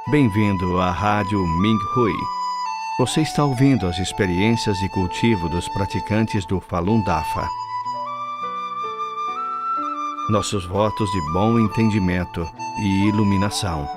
Bem-vindo à Rádio Minh Hui. Você está ouvindo as experiências de cultivo dos praticantes do Falun Dafa. Nossos votos de bom entendimento e iluminação.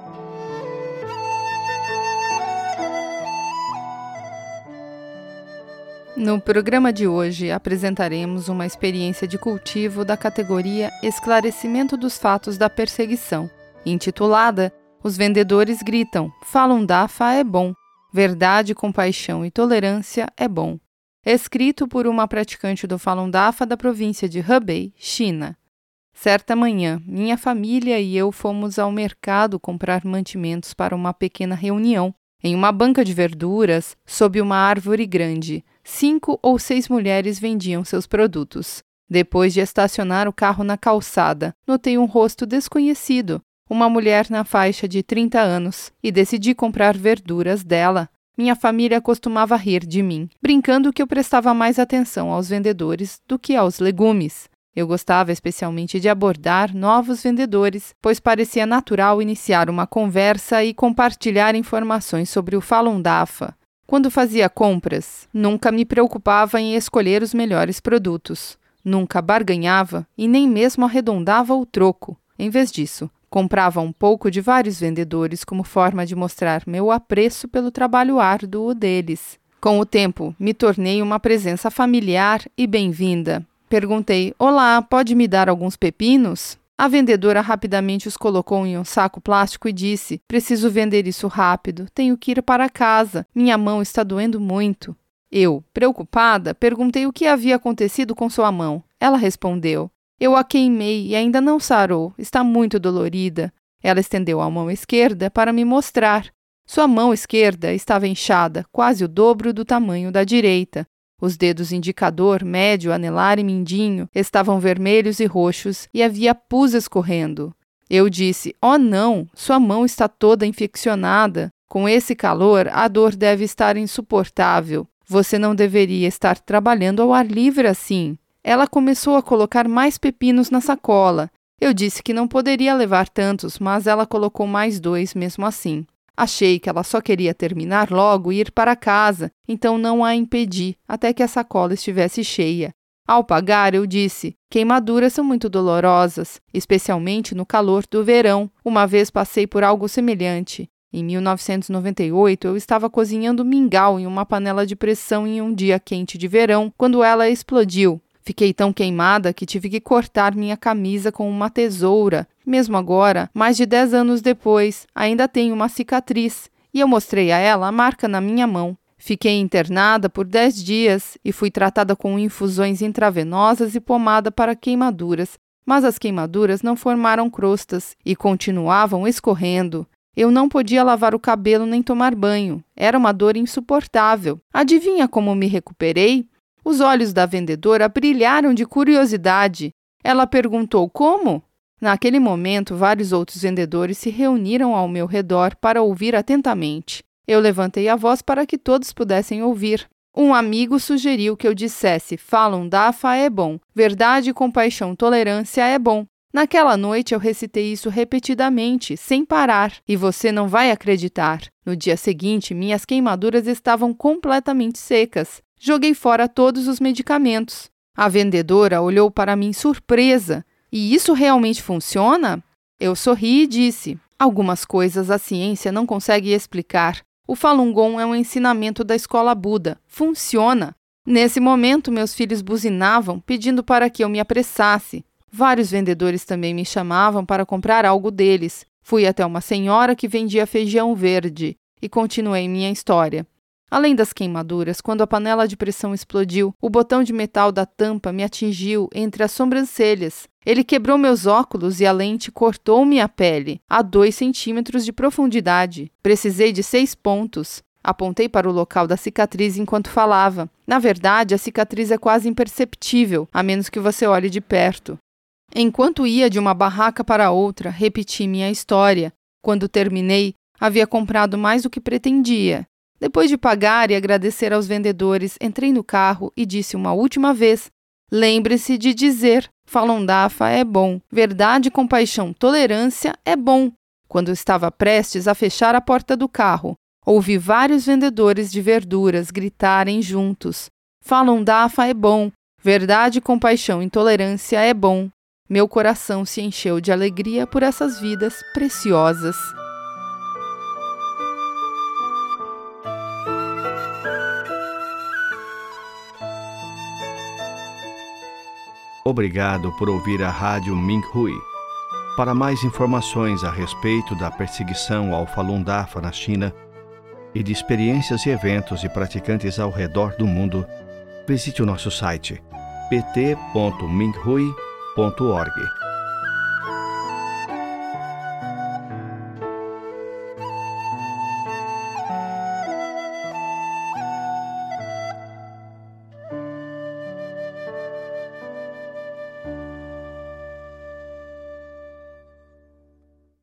No programa de hoje, apresentaremos uma experiência de cultivo da categoria Esclarecimento dos Fatos da Perseguição, intitulada Os Vendedores Gritam, Falun Dafa é bom, Verdade, Compaixão e Tolerância é bom. Escrito por uma praticante do Falun Dafa da província de Hebei, China. Certa manhã, minha família e eu fomos ao mercado comprar mantimentos para uma pequena reunião. Em uma banca de verduras, sob uma árvore grande, 5 ou 6 mulheres vendiam seus produtos. Depois de estacionar o carro na calçada, notei um rosto desconhecido, uma mulher na faixa de 30 anos, e decidi comprar verduras dela. Minha família costumava rir de mim, brincando que eu prestava mais atenção aos vendedores do que aos legumes. Eu gostava especialmente de abordar novos vendedores, pois parecia natural iniciar uma conversa e compartilhar informações sobre o Falun Dafa. Quando fazia compras, nunca me preocupava em escolher os melhores produtos. Nunca barganhava e nem mesmo arredondava o troco. Em vez disso, comprava um pouco de vários vendedores como forma de mostrar meu apreço pelo trabalho árduo deles. Com o tempo, me tornei uma presença familiar e bem-vinda. Perguntei, olá, pode me dar alguns pepinos? A vendedora rapidamente os colocou em um saco plástico e disse, preciso vender isso rápido, tenho que ir para casa, minha mão está doendo muito. Eu, preocupada, perguntei o que havia acontecido com sua mão. Ela respondeu, eu a queimei e ainda não sarou, está muito dolorida. Ela estendeu a mão esquerda para me mostrar. Sua mão esquerda estava inchada, quase o dobro do tamanho da direita. Os dedos indicador, médio, anelar e mindinho estavam vermelhos e roxos e havia pus escorrendo. Eu disse, oh não, sua mão está toda infeccionada. Com esse calor, a dor deve estar insuportável. Você não deveria estar trabalhando ao ar livre assim. Ela começou a colocar mais pepinos na sacola. Eu disse que não poderia levar tantos, mas ela colocou mais 2 mesmo assim. Achei que ela só queria terminar logo e ir para casa, então não a impedi até que a sacola estivesse cheia. Ao pagar, eu disse, queimaduras são muito dolorosas, especialmente no calor do verão. Uma vez passei por algo semelhante. Em 1998, eu estava cozinhando mingau em uma panela de pressão em um dia quente de verão, quando ela explodiu. Fiquei tão queimada que tive que cortar minha camisa com uma tesoura. Mesmo agora, mais de 10 anos depois, ainda tenho uma cicatriz e eu mostrei a ela a marca na minha mão. Fiquei internada por 10 dias e fui tratada com infusões intravenosas e pomada para queimaduras, mas as queimaduras não formaram crostas e continuavam escorrendo. Eu não podia lavar o cabelo nem tomar banho. Era uma dor insuportável. Adivinha como me recuperei? Os olhos da vendedora brilharam de curiosidade. Ela perguntou como? Naquele momento, vários outros vendedores se reuniram ao meu redor para ouvir atentamente. Eu levantei a voz para que todos pudessem ouvir. Um amigo sugeriu que eu dissesse, Falun Dafa é bom, verdade, compaixão, tolerância é bom. Naquela noite eu recitei isso repetidamente, sem parar, e você não vai acreditar. No dia seguinte, minhas queimaduras estavam completamente secas. Joguei fora todos os medicamentos. A vendedora olhou para mim surpresa. E isso realmente funciona? Eu sorri e disse, algumas coisas a ciência não consegue explicar. O Falun Gong é um ensinamento da escola Buda. Funciona. Nesse momento, meus filhos buzinavam, pedindo para que eu me apressasse. Vários vendedores também me chamavam para comprar algo deles. Fui até uma senhora que vendia feijão verde e continuei minha história. Além das queimaduras, quando a panela de pressão explodiu, o botão de metal da tampa me atingiu entre as sobrancelhas. Ele quebrou meus óculos e a lente cortou-me a pele, a 2 centímetros de profundidade. Precisei de 6 pontos. Apontei para o local da cicatriz enquanto falava. Na verdade, a cicatriz é quase imperceptível, a menos que você olhe de perto. Enquanto ia de uma barraca para outra, repeti minha história. Quando terminei, havia comprado mais do que pretendia. Depois de pagar e agradecer aos vendedores, entrei no carro e disse uma última vez, lembre-se de dizer, Falun Dafa é bom, verdade, compaixão, tolerância é bom. Quando estava prestes a fechar a porta do carro, ouvi vários vendedores de verduras gritarem juntos: Falun Dafa é bom, verdade, compaixão e tolerância é bom. Meu coração se encheu de alegria por essas vidas preciosas. Obrigado por ouvir a Rádio Minhui. Para mais informações a respeito da perseguição ao Falun Dafa na China e de experiências e eventos de praticantes ao redor do mundo, visite o nosso site pt.minhui.org.